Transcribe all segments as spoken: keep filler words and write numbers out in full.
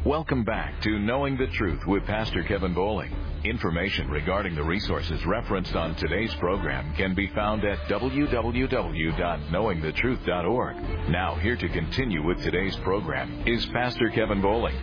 Welcome back to Knowing the Truth with Pastor Kevin Bowling. Information regarding the resources referenced on today's program can be found at w w w dot knowing the truth dot org. Now, here to continue with today's program is Pastor Kevin Bowling.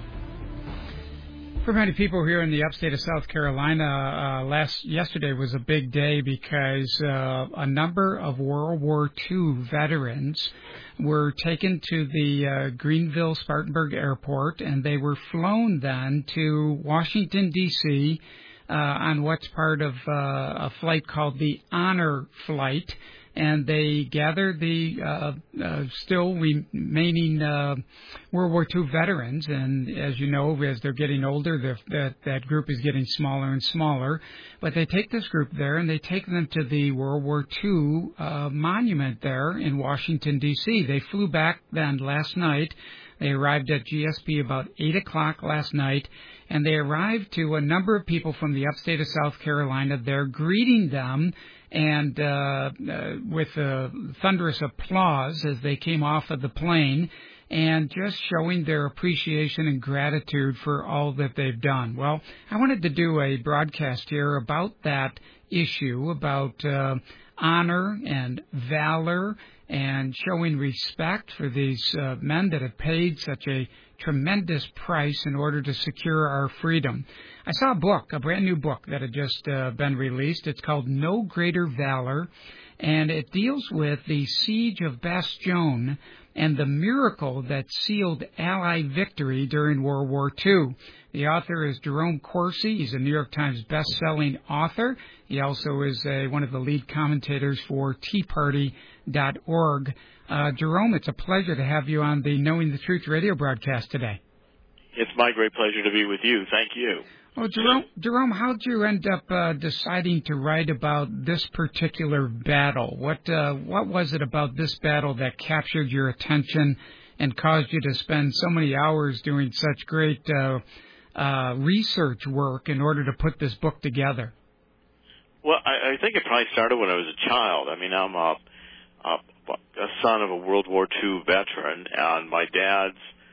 For many people here in the upstate of South Carolina, uh, last yesterday was a big day because uh, a number of World War Two veterans were taken to the uh, Greenville Spartanburg Airport, and they were flown then to Washington, D C uh, on what's part of uh, a flight called the Honor Flight. And they gathered the uh, uh, still remaining uh, World War Two veterans. And as you know, as they're getting older, that that group is getting smaller and smaller. But they take this group there, and they take them to the World War Two uh, monument there in Washington, D C They flew back then last night. They arrived at G S P about eight o'clock last night, and they arrived to a number of people from the upstate of South Carolina there greeting them, and uh, uh, with uh, thunderous applause as they came off of the plane, and just showing their appreciation and gratitude for all that they've done. Well, I wanted to do a broadcast here about that issue, about uh, honor and valor and showing respect for these uh, men that have paid such a tremendous price in order to secure our freedom. I saw a book, a brand new book that had just uh, been released. It's called No Greater Valor, and it deals with the siege of Bastogne and the miracle that sealed Allied victory during World War Two. The author is Jerome Corsi. He's a New York Times best-selling author. He also is a, one of the lead commentators for Tea Party dot org. Uh, Jerome, it's a pleasure to have you on the Knowing the Truth radio broadcast today. It's my great pleasure to be with you. Thank you. Well, Jerome, Jerome, how did you end up uh, deciding to write about this particular battle? What uh, what was it about this battle that captured your attention and caused you to spend so many hours doing such great uh, uh, research work in order to put this book together? Well, I, I think it probably started when I was a child. I mean, I'm a, a, a son of a World War Two veteran, and my dad's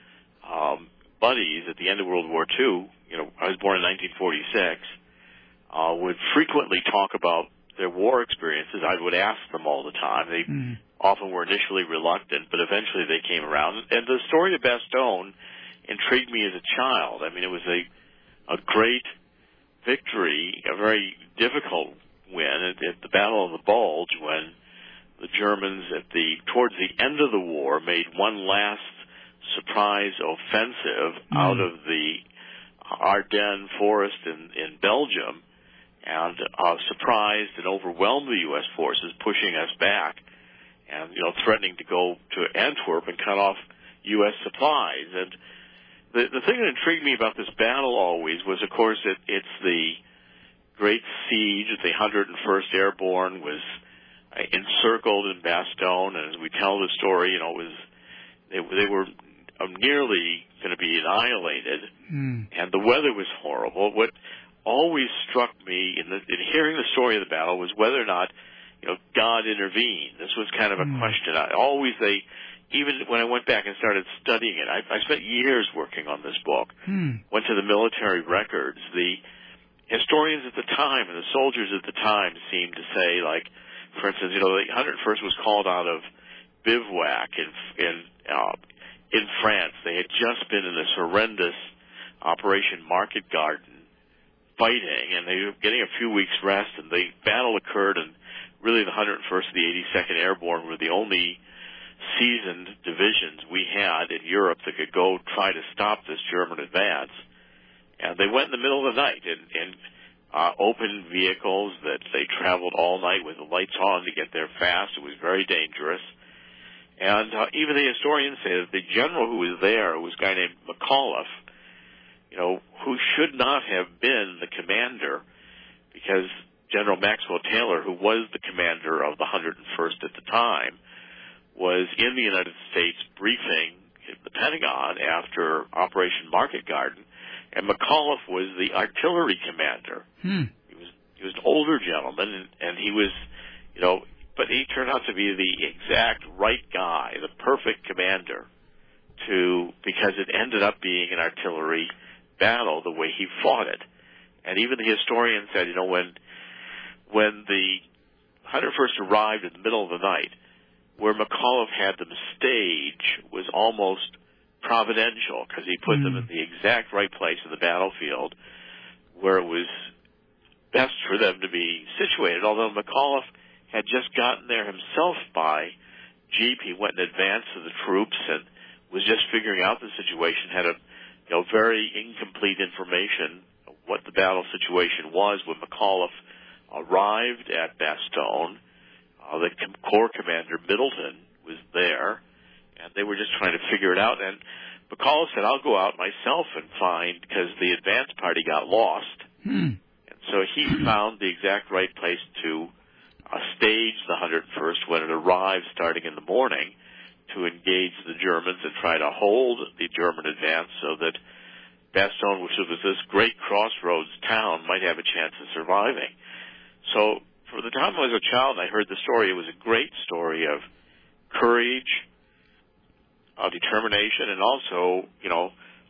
um, buddies at the end of World War Two, you know, I was born in nineteen forty-six, uh, would frequently talk about their war experiences. I would ask them all the time. They mm. often were initially reluctant, but eventually they came around. And the story of Bastogne intrigued me as a child. I mean, it was a, a great victory, a very difficult win at, at the Battle of the Bulge, when the Germans, at the towards the end of the war, made one last surprise offensive mm. out of the Ardennes forest in, in Belgium, and uh, surprised and overwhelmed the U S forces, pushing us back, and you know, threatening to go to Antwerp and cut off U S supplies. And the the thing that intrigued me about this battle always was, of course, it, it's the great siege. The one hundred first Airborne was uh, encircled in Bastogne, and as we tell the story, you know, it was they, they were um, nearly going to be annihilated, mm. and the weather was horrible. What always struck me in, the, in hearing the story of the battle was whether or not, you know, God intervened. This was kind of a mm. question. I always they, even when I went back and started studying it, I, I spent years working on this book. Mm. Went to the military records. The historians at the time and the soldiers at the time seemed to say, like, for instance, you know, the one hundred first was called out of bivouac in in uh, in France. They had just been in this horrendous Operation Market Garden fighting, and they were getting a few weeks rest, and the battle occurred, and really the one hundred first and the eighty-second Airborne were the only seasoned divisions we had in Europe that could go try to stop this German advance. And they went in the middle of the night in, in uh, open vehicles that they traveled all night with the lights on to get there fast. It was very dangerous. And uh, even the historians say that the general who was there was a guy named McAuliffe, you know, who should not have been the commander, because General Maxwell Taylor, who was the commander of the one hundred first at the time, was in the United States briefing the Pentagon after Operation Market Garden, and McAuliffe was the artillery commander. Hmm. He was he was an older gentleman, and, and he was, you know, but he turned out to be the exact right guy, the perfect commander to, because it ended up being an artillery battle the way he fought it. And even the historian said, you know, when when the one hundred first arrived in the middle of the night, where McAuliffe had them stage was almost providential, because he put mm. them in the exact right place in the battlefield where it was best for them to be situated. Although McAuliffe had just gotten there himself by jeep, he went in advance of the troops and was just figuring out the situation, had a you know very incomplete information of what the battle situation was when McAuliffe arrived at Bastogne. Uh, the Corps commander, Middleton, was there, and they were just trying to figure it out. And McAuliffe said, I'll go out myself and find, because the advance party got lost. Hmm. And so he found the exact right place to uh, stage the one hundred first when it arrived starting in the morning to engage the Germans and try to hold the German advance so that Bastogne, which was this great crossroads town, might have a chance of surviving. So for the time I was a child and I heard the story, it was a great story of courage, of determination, and also, you know,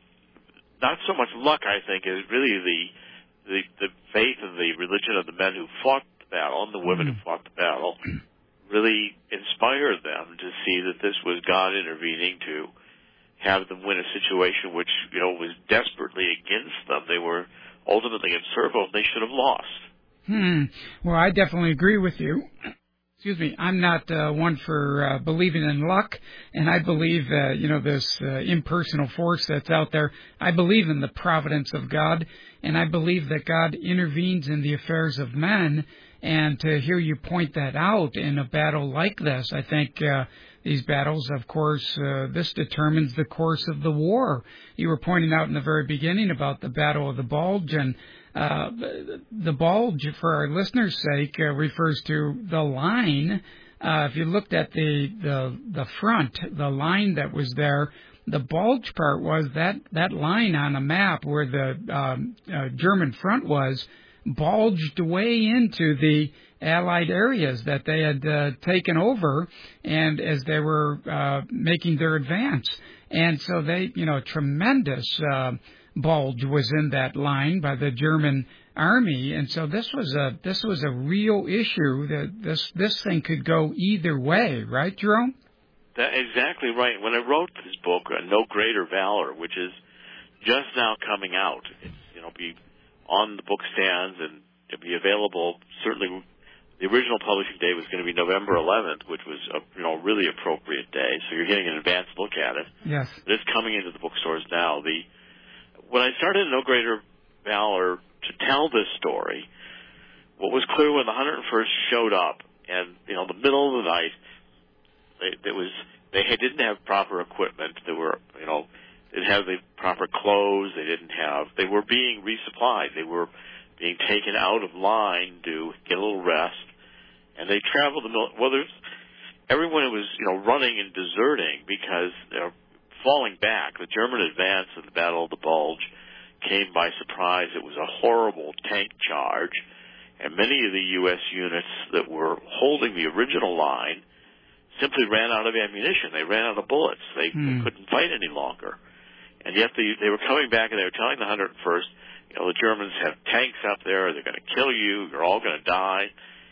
not so much luck, I think, is really the the, the faith and the religion of the men who fought the battle and the women who fought the battle really inspired them to see that this was God intervening to have them win a situation which, you know, was desperately against them. They were ultimately encircled, and they should have lost. Hmm. Well, I definitely agree with you. Excuse me. I'm not uh, one for uh, believing in luck, and I believe, uh, you know, this uh, impersonal force that's out there. I believe in the providence of God, and I believe that God intervenes in the affairs of men. And to hear you point that out in a battle like this, I think uh, these battles, of course, uh, this determines the course of the war. You were pointing out in the very beginning about the Battle of the Bulge, and Uh, the bulge, for our listeners' sake, uh, refers to the line. Uh, if you looked at the, the the front, the line that was there, the bulge part was that, that line on a map where the um, uh, German front was bulged way into the Allied areas that they had uh, taken over, and as they were uh, making their advance. And so they, you know, tremendous Uh, bulge was in that line by the German army, and so this was a this was a real issue. That this this thing could go either way, right, Jerome? That, exactly right. When I wrote this book, uh, No Greater Valor, which is just now coming out, it's, you know, be on the book stands and it'll be available. Certainly, the original publishing day was going to be November eleventh, which was a you know really appropriate day. So you're getting an advanced look at it. Yes, but it's coming into the bookstores now. The When I started No Greater Valor to tell this story, what was clear when the one hundred first showed up, and you know, in the middle of the night, they, there was they had, didn't have proper equipment. They were, you know, didn't have the proper clothes. They didn't have. They were being resupplied. They were being taken out of line to get a little rest, and they traveled the middle. Well, there's everyone was you know running and deserting because they're falling back. The German advance in the Battle of the Bulge came by surprise. It was a horrible tank charge, and many of the U S units that were holding the original line simply ran out of ammunition. They ran out of bullets. They, hmm. they couldn't fight any longer. And yet they, they were coming back, and they were telling the one hundred first, you know, the Germans have tanks up there. They're going to kill you. You're all going to die.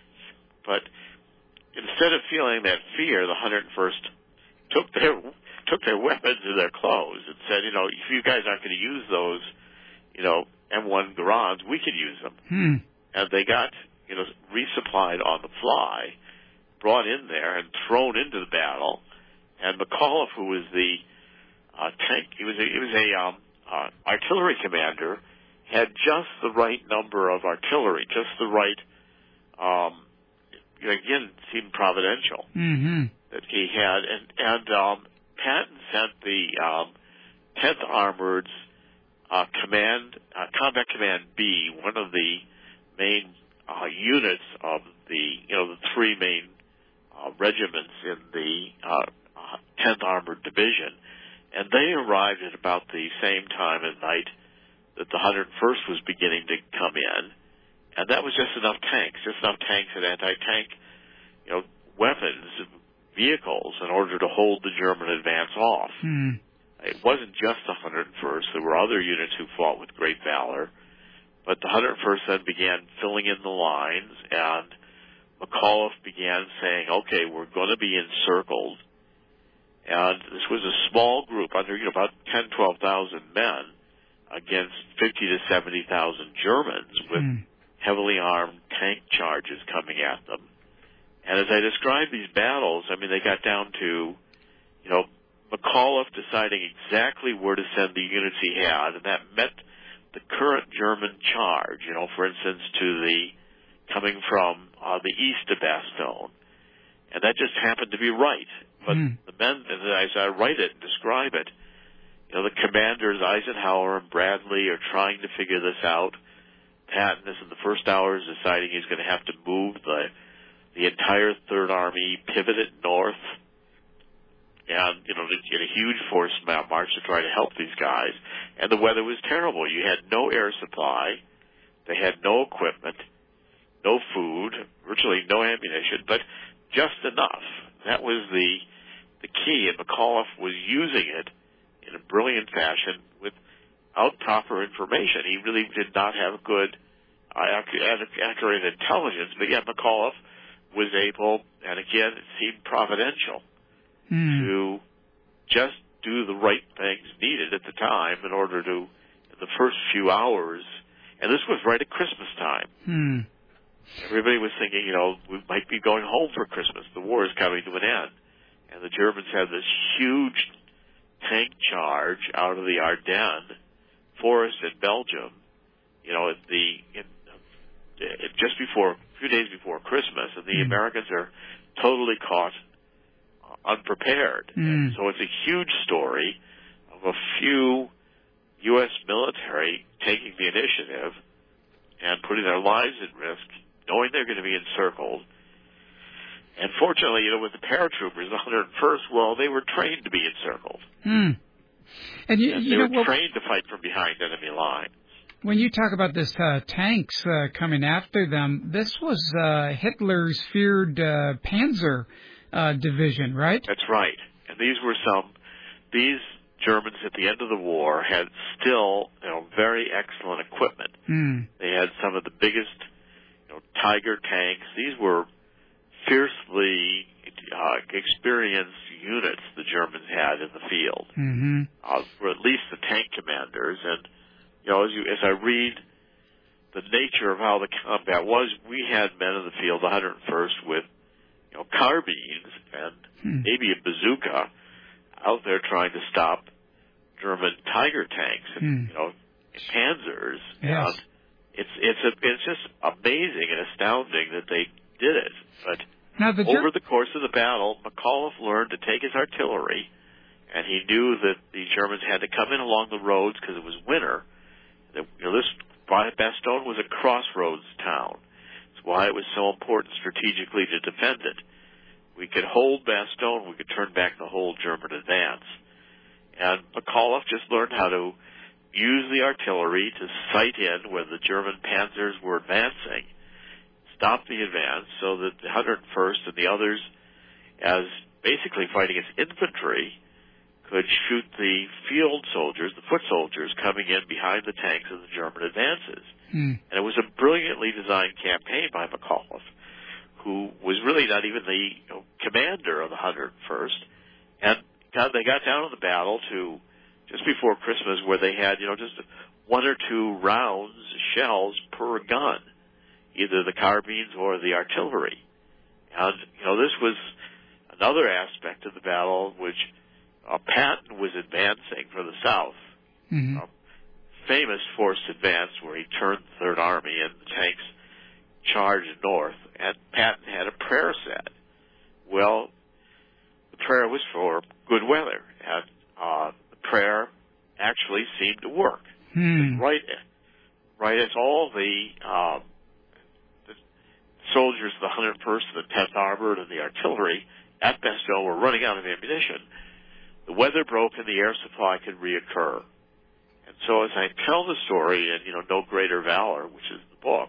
But instead of feeling that fear, the one hundred first took their took their weapons and their clothes and said, you know, if you guys aren't going to use those, you know, M one Garans, we can use them. Hmm. And they got, you know, resupplied on the fly, brought in there and thrown into the battle. And McAuliffe, who was the uh, tank, he was a, he was a um, uh, artillery commander, had just the right number of artillery, just the right, um, you know, again, it seemed providential mm-hmm. that he had. And, and um, Patton sent the um, tenth Armored's uh, command, uh, Combat Command B, one of the main uh, units of the, you know, the three main uh, regiments in the uh, uh, tenth Armored Division, and they arrived at about the same time at night that the one hundred first was beginning to come in, and that was just enough tanks, just enough tanks and anti-tank, you know, weapons, vehicles in order to hold the German advance off. Hmm. it wasn't just the one hundred first. There were other units who fought with great valor. But the one hundred first then began filling in the lines, and McAuliffe began saying, okay, we're going to be encircled. And this was a small group, under you know, about ten, twelve thousand men, against fifty to seventy thousand Germans with mm. heavily armed tank charges coming at them. And as I described these battles, I mean, they got down to, you know, McAuliffe deciding exactly where to send the units he had, and that met the current German charge, you know, for instance, to the, coming from uh, the east of Bastogne. And that just happened to be right. But mm. the men, as I write it and describe it, you know, the commanders, Eisenhower and Bradley, are trying to figure this out. Patton is in the first hours deciding he's going to have to move the the entire Third Army, pivot it north, and, you know, to get a huge force march to try to help these guys. And the weather was terrible. You had no air supply. They had no equipment, no food, virtually no ammunition, but just enough. That was the the key, and McAuliffe was using it in a brilliant fashion without proper information. He really did not have good, uh, accurate intelligence, but yet McAuliffe was able, and again, it seemed providential, mm. to just do the right things needed at the time in order to, in the first few hours, and this was right at Christmas time. Mm. Everybody was thinking, you know, we might be going home for Christmas. The war is coming to an end. And the Germans had this huge tank charge out of the Ardennes forest in Belgium, you know, at the, in, in just before, a few days before Christmas, and the mm. Americans are totally caught uh, unprepared. Mm. And so it's a huge story of a few U S military taking the initiative and putting their lives at risk, knowing they're going to be encircled. And fortunately, you know, with the paratroopers, the one hundred first, well, they were trained to be encircled. Mm. And, you, and you they know, were well, trained to fight from behind enemy lines. When you talk about this uh, tanks uh, coming after them, this was uh, Hitler's feared uh, Panzer uh, division, right? That's right. And these were some, these Germans at the end of the war had still, you know, very excellent equipment. Mm. They had some of the biggest, you know, Tiger tanks. These were fiercely uh, experienced units the Germans had in the field, mm-hmm. uh, or at least the tank commanders. And you know, as, you, as I read the nature of how the combat was, we had men in the field, the one hundred first, with you know carbines and hmm. maybe a bazooka out there trying to stop German Tiger tanks and hmm. you know Panzers. Yes. And it's it's a, it's just amazing and astounding that they did it. But now the Ger- over the course of the battle, McAuliffe learned to take his artillery, and he knew that the Germans had to come in along the roads because it was winter. That, you know, this Bastogne was a crossroads town. That's why it was so important strategically to defend it. We could hold Bastogne, we could turn back the whole German advance. And McAuliffe just learned how to use the artillery to sight in where the German panzers were advancing, stop the advance so that the one hundred first and the others, as basically fighting as infantry, could shoot the field soldiers, the foot soldiers, coming in behind the tanks of the German advances. Hmm. And it was a brilliantly designed campaign by McAuliffe, who was really not even the you know, commander of the one hundred first. And got, they got down in the battle to just before Christmas, where they had, you know, just one or two rounds, shells per gun, either the carbines or the artillery. And, you know, this was another aspect of the battle which uh, Patton was advancing for the South. Mm-hmm. Um, famous forced advance where he turned the Third Army and the tanks charged north. And Patton had a prayer said. Well, the prayer was for good weather, and uh, the prayer actually seemed to work. Hmm. Right, right as all the, um, the soldiers of the one hundred first, the tenth Armored, and the artillery at Bastogne were running out of ammunition, the weather broke and the air supply could reoccur. And so as I tell the story in, you know, No Greater Valor, which is the book,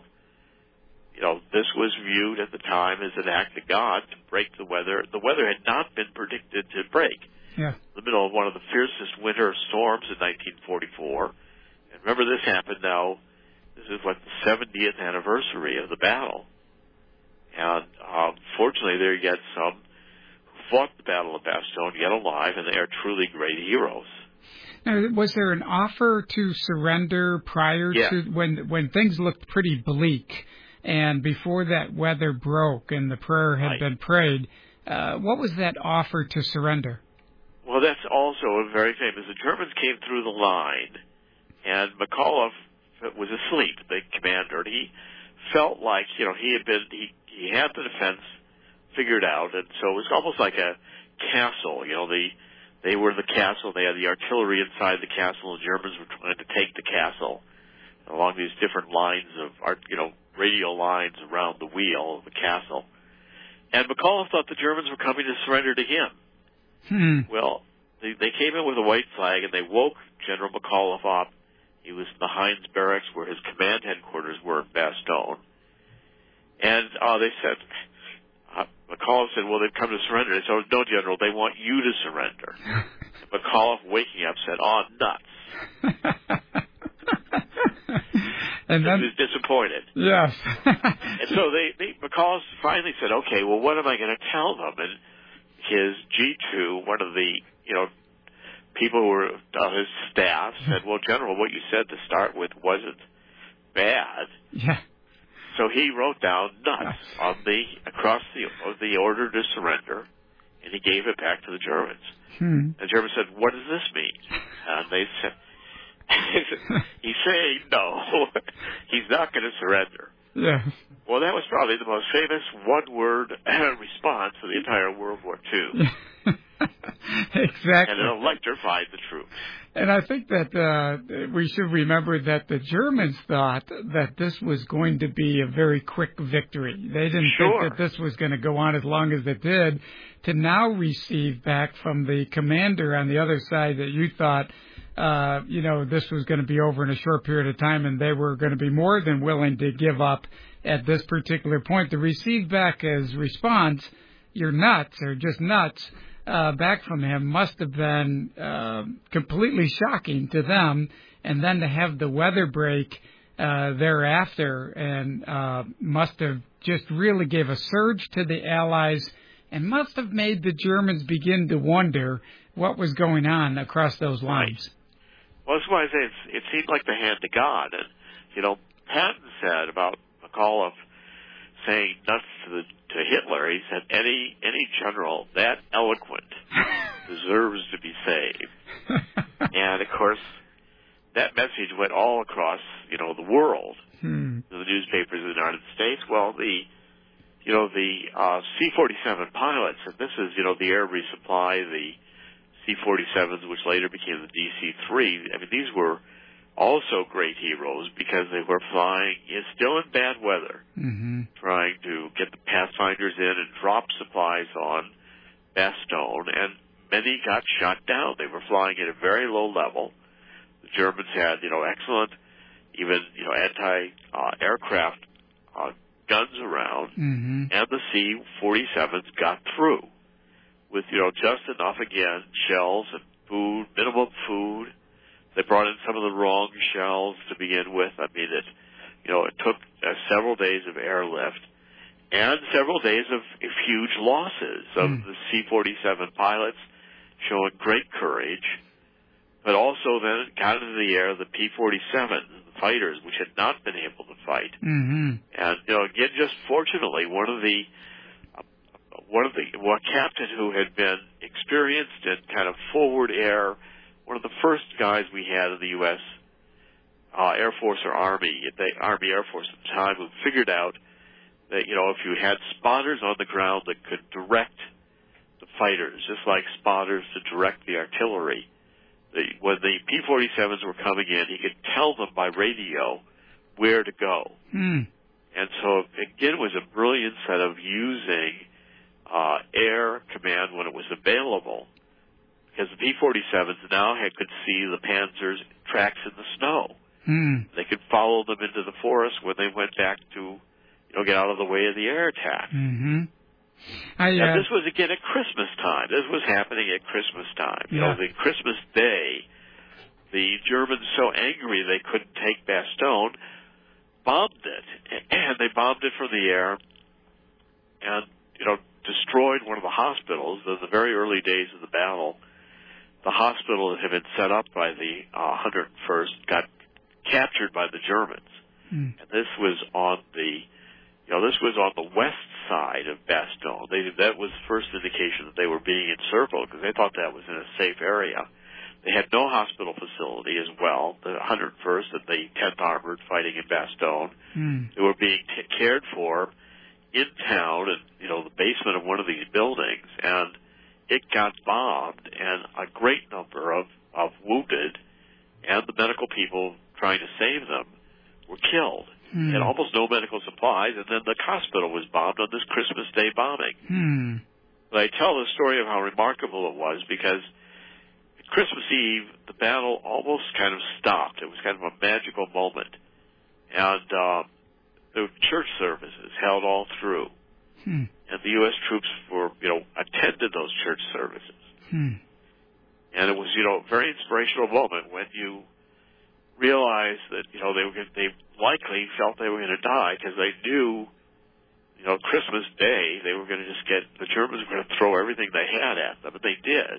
you know, this was viewed at the time as an act of God to break the weather. The weather had not been predicted to break. Yeah. in the middle of one of the fiercest winter storms in nineteen forty-four. And remember, this happened now, this is what, the seventieth anniversary of the battle. And um, fortunately, there are yet some who fought the Battle of Bastogne yet alive, and they are truly great heroes. Now, was there an offer to surrender prior yeah. to when when things looked pretty bleak, and before that weather broke and the prayer had right. been prayed? Uh, what was that offer to surrender? Well, that's also very famous. The Germans came through the line, and McAuliffe was asleep, the commander, and he felt like, you know, he had been, he, he had the defense figured out, and so it was almost like a castle. You know, the, they were the castle, they had the artillery inside the castle, the Germans were trying to take the castle along these different lines of, art, you know, radial lines around the wheel of the castle. And McAuliffe thought the Germans were coming to surrender to him. Hmm. Well, they, they came in with a white flag, and they woke General McAuliffe up. He was in the Heinz Barracks, where his command headquarters were in Bastogne. And uh, they said, uh, McAuliffe said, well, they've come to surrender. They said, oh, no, General, they want you to surrender. And McAuliffe, waking up, said, oh, nuts. And then, he was disappointed. Yes. And so they, they, McAuliffe finally said, okay, well, what am I going to tell them? And his G two, one of the, you know, people who were on his staff said, well, General, what you said to start with wasn't bad. Yeah. So he wrote down nuts on the, across the, the order to surrender, and he gave it back to the Germans. Hmm. The Germans said, what does this mean? And they said, he's saying no, he's not going to surrender. Yeah. Well, that was probably the most famous one-word response to the entire World War Two. Exactly. And it electrified the troops. And I think that uh, we should remember that the Germans thought that this was going to be a very quick victory. They didn't sure. think that this was going to go on as long as it did. To now receive back from the commander on the other side that you thought, uh, you know, this was going to be over in a short period of time, and they were going to be more than willing to give up at this particular point. To receive back as response, you're nuts, or just nuts, Uh, back from him must have been uh, completely shocking to them, and then to have the weather break uh, thereafter, and uh, must have just really gave a surge to the Allies, and must have made the Germans begin to wonder what was going on across those lines. Right. Well, that's why I say it's, it seemed like the hand of God. And, you know, Patton said about McAuliffe saying nuts to the to Hitler, he said, any any general that eloquent deserves to be saved. And, of course, that message went all across, you know, the world, hmm. to the newspapers in the United States. Well, the, you know, the uh, C forty-seven pilots, and this is, you know, the air resupply, the C forty-sevens, which later became the D C three, I mean, these were also great heroes because they were flying, still in bad weather, mm-hmm. trying to get the Pathfinders in and drop supplies on Bastogne, and many got shot down. They were flying at a very low level. The Germans had, you know, excellent, even, you know, anti-aircraft uh, guns around, mm-hmm. and the C forty-sevens got through with, you know, just enough, again, shells and food, minimum food. They brought in some of the wrong shells to begin with. I mean, it, you know, it took uh, several days of airlift and several days of, of huge losses of mm. the C forty-seven pilots showing great courage, but also then got into the air the P forty-seven fighters, which had not been able to fight. Mm-hmm. And, you know, again, just fortunately, one of the uh, one of the one captain who had been experienced in kind of forward air. One of the first guys we had in the U S Uh, Air Force or Army, the Army Air Force at the time, who figured out that, you know, if you had spotters on the ground that could direct the fighters, just like spotters to direct the artillery, the, when the P forty-sevens were coming in, he could tell them by radio where to go. Mm. And so, again, it was a brilliant set of using uh, air command when it was available. Because the P forty-sevens now had, could see the Panzers' tracks in the snow. Mm. They could follow them into the forest when they went back to, you know, get out of the way of the air attack. Mm-hmm. I, uh, and this was, again, at Christmas time. This was happening at Christmas time. You yeah. know, the Christmas Day, the Germans, so angry they couldn't take Bastogne, bombed it. And they bombed it from the air and, you know, destroyed one of the hospitals. In the very early days of the battle, the hospital that had been set up by the uh, one hundred first got captured by the Germans. Mm. And this was on the, you know, this was on the west side of Bastogne. They, that was the first indication that they were being encircled because they thought that was in a safe area. They had no hospital facility as well. The one hundred first and the tenth Armored fighting in Bastogne. Mm. They were being t- cared for in town in, you know, the basement of one of these buildings, and it got bombed, and a great number of, of wounded and the medical people trying to save them were killed. Hmm. Had almost no medical supplies, and then the hospital was bombed on this Christmas Day bombing. Hmm. But I tell the story of how remarkable it was because at Christmas Eve, the battle almost kind of stopped. It was kind of a magical moment. And uh, the church services held all through. Hmm. And the U S troops were, you know, attended those church services. Hmm. And it was, you know, a very inspirational moment when you realized that, you know, they were gonna, they likely felt they were going to die because they knew, you know, Christmas Day they were going to just get, the Germans were going to throw everything they had at them, and they did.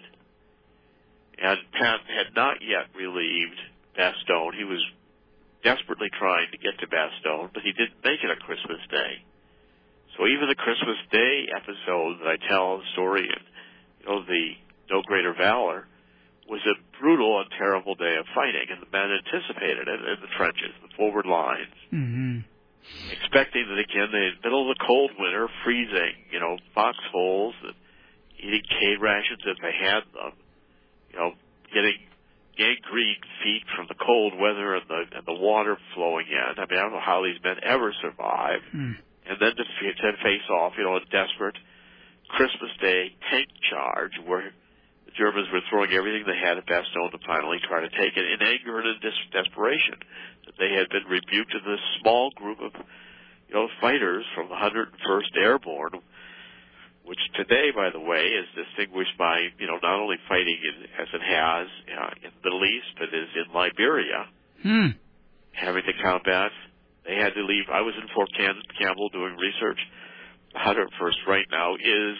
And Patton had not yet relieved Bastogne. He was desperately trying to get to Bastogne, but he didn't make it on Christmas Day. So even the Christmas Day episode that I tell, the story, and, you know, the No Greater Valor, was a brutal and terrible day of fighting, and the men anticipated it in the trenches, the forward lines, mm-hmm. expecting that, again, in the middle of the cold winter, freezing, you know, foxholes, and eating cane rations if they had them, you know, getting gangrene feet from the cold weather and the and the water flowing in. I mean, I don't know how these men ever survived. Mm. And then to, to face off, you know, a desperate Christmas Day tank charge where the Germans were throwing everything they had at Bastogne to finally try to take it in anger and in des- desperation. That they had been rebuked in this small group of, you know, fighters from the one hundred first Airborne, which today, by the way, is distinguished by, you know, not only fighting in, as it has uh, in the Middle East, but is in Liberia, hmm. having to combat. They had to leave. I was in Fort Campbell doing research. The one hundred first right now is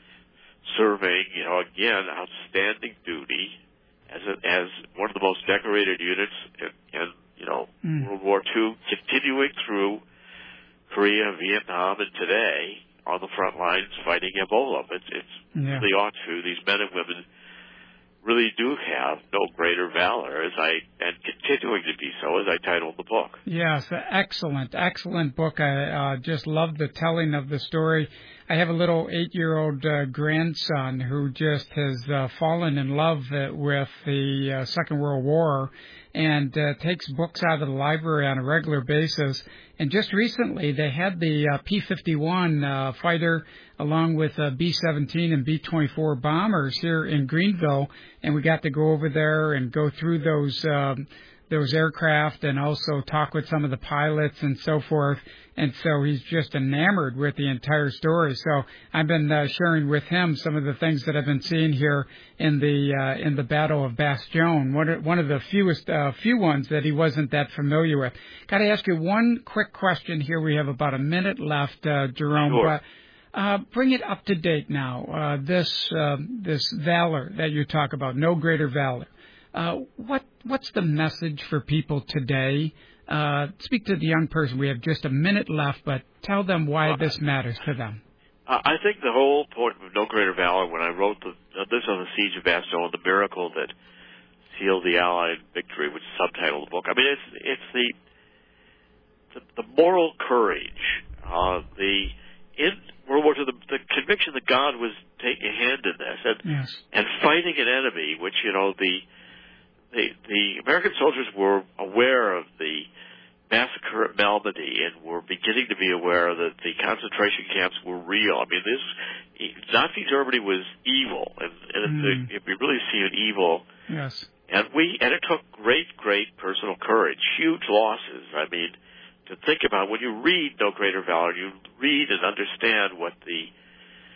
serving, you know, again, outstanding duty as a, as one of the most decorated units in, in you know, mm. World War Two, continuing through Korea, Vietnam, and today on the front lines fighting Ebola. It's, it's yeah. really ought to. These men and women really do have no greater valor, as I and continuing to be so, as I titled the book. Yes, excellent, excellent book. I uh, just love the telling of the story. I have a little eight-year-old uh, grandson who just has uh, fallen in love uh, with the uh, Second World War and uh, takes books out of the library on a regular basis. And just recently, they had the uh, P fifty-one uh, fighter along with uh, B seventeen and B twenty-four bombers here in Greenville, and we got to go over there and go through those um, those aircraft and also talk with some of the pilots and so forth. And so he's just enamored with the entire story. So I've been uh, sharing with him some of the things that I've been seeing here in the uh, in the Battle of Bastogne. One of, one of the fewest uh, few ones that he wasn't that familiar with. Got to ask you one quick question here. We have about a minute left, uh, Jerome. Sure. But uh, bring it up to date now. Uh, this uh, this valor that you talk about, no greater valor. Uh, what what's the message for people today? Uh, speak to the young person. We have just a minute left, but tell them why well, this matters to them. I think the whole point of No Greater Valor, when I wrote the, uh, this on the Siege of Bastogne, the miracle that sealed the Allied victory, which subtitled the book. I mean, it's it's the the, the moral courage, uh, the in World War Two, the, the conviction that God was taking a hand in this, and yes. and fighting an enemy, which you know the. The, the American soldiers were aware of the massacre at Malmedy and were beginning to be aware that the concentration camps were real. I mean, this Nazi Germany was evil, and, and mm. it, it, we really see an evil. Yes. And we and it took great, great personal courage, huge losses. I mean, to think about when you read No Greater Valor, you read and understand what the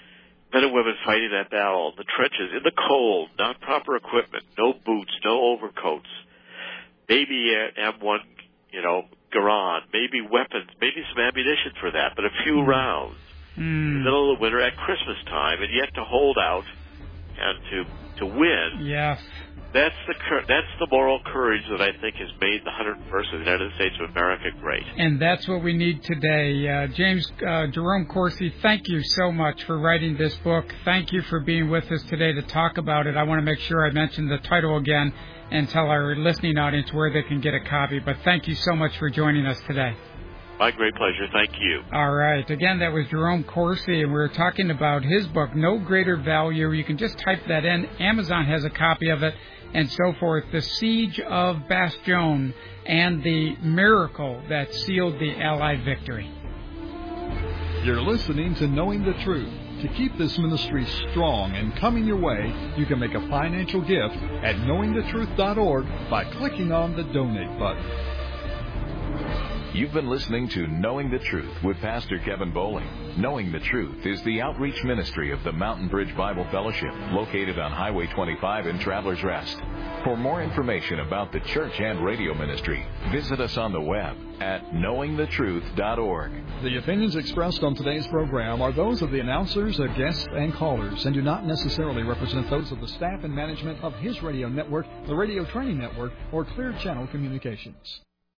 men and women fighting that battle in the trenches, in the cold, not proper equipment, no boots, no overcoats, maybe M one, you know, Garand, maybe weapons, maybe some ammunition for that, but a few rounds mm. in the middle of the winter at Christmas time, and yet to hold out and to to win. Yes. That's the that's the moral courage that I think has made the one hundred first of the United States of America great. And that's what we need today. Uh, James uh, Jerome Corsi, thank you so much for writing this book. Thank you for being with us today to talk about it. I want to make sure I mention the title again and tell our listening audience where they can get a copy. But thank you so much for joining us today. My great pleasure. Thank you. All right. Again, that was Jerome Corsi, and we were talking about his book, No Greater Value. You can just type that in. Amazon has a copy of it, and so forth. The Siege of Bastogne and the miracle that sealed the Allied victory. You're listening to Knowing the Truth. To keep this ministry strong and coming your way, you can make a financial gift at knowing the truth dot org by clicking on the Donate button. You've been listening to Knowing the Truth with Pastor Kevin Bowling. Knowing the Truth is the outreach ministry of the Mountain Bridge Bible Fellowship, located on Highway twenty-five in Travelers Rest. For more information about the church and radio ministry, visit us on the web at knowing the truth dot org. The opinions expressed on today's program are those of the announcers, the guests, and callers, and do not necessarily represent those of the staff and management of His Radio Network, the Radio Training Network, or Clear Channel Communications.